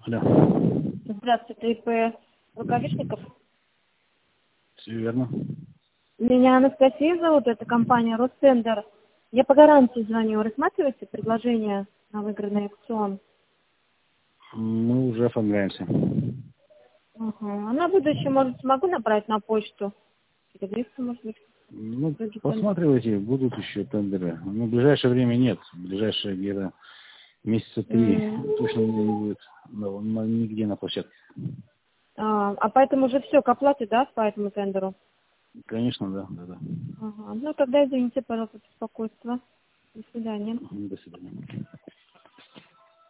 Алло. Здравствуйте, ИП Рукавишников. Все верно. Меня Анастасия зовут, это компания Ростендер. Я по гарантии звоню. Рассматриваете предложение на выигранный аукцион? Мы уже оформляемся. Ага. А на будущее, может, смогу направить на почту? Перегреться, может быть. Ну, Другие тендеры. посматривайте, будут еще тендеры. Но в ближайшее время нет. В ближайшее где-то месяца 3 точно не будет нигде на площадке. А поэтому уже все к оплате, да, по этому тендеру? Конечно, да, да, да. Ага. Ну, тогда извините, пожалуйста, беспокойство. До свидания. До свидания.